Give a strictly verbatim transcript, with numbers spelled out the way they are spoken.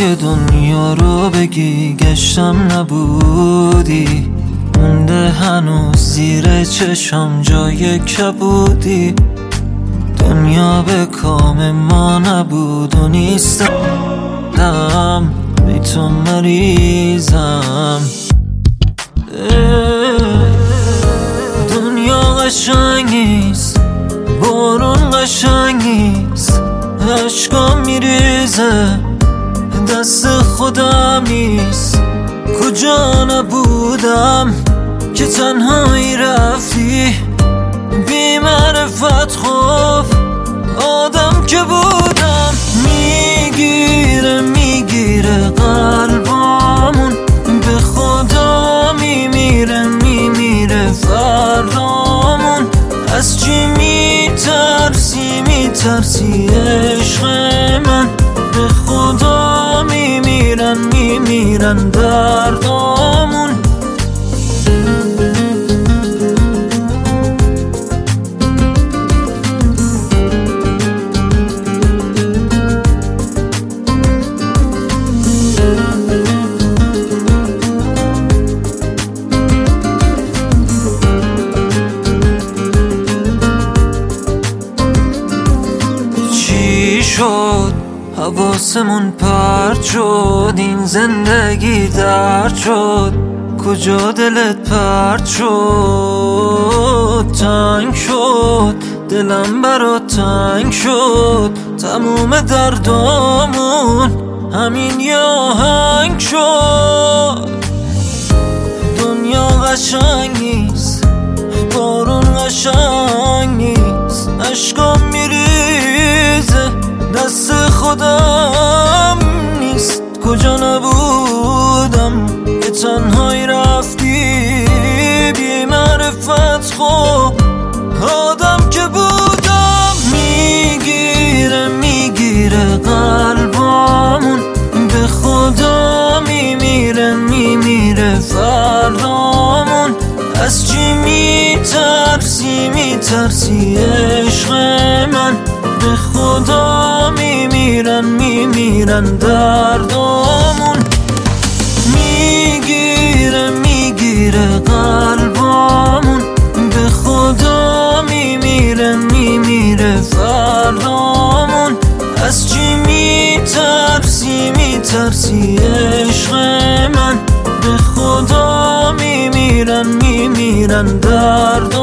جای دنیا رو بگی گشتم نبودی، مونده هنوز زیر چشم جای کبودی. دنیا به کام ما نبود و نیستم، بی تو مریضم. دنیا قشنگ نیست، بارون قشنگ نیست، عشقام میریزه دست خودم نیست. کجا نبودم که تنهایی رفتی، بی معرفت خوف آدم که بودم. میگیره میگیره قلبامون، به خدا میمیره میمیره فردامون. از چی میترسی میترسی عشق من، به خدا میمیرن میمیرن دردامون. شد حواسمون پرت شد، این زندگی درد شد، کجا دلت پرت شد؟ تنگ شد دلم برات تنگ شد، تموم دردامون همین یه آهنگ شد. دنیا قشنگ نیست، بارون قشنگ نیست، عشقام میریزه دست خودم نیست. کجا نبودم که تنهایی رفتی، بی معرفت خوب آدم که بودم. میگیره میگیره قلبامون، به خدا میمیره میمیره فردامون. از چی میترسی میترسی عشق من، به خدا میمیرن میمیرن دردامون. میگیره میگیره قلبامون، به خدا میمیره میمیره فردامون. از چی میترسی میترسی عشق من، به خدا میمیرن میمیرن دردامون.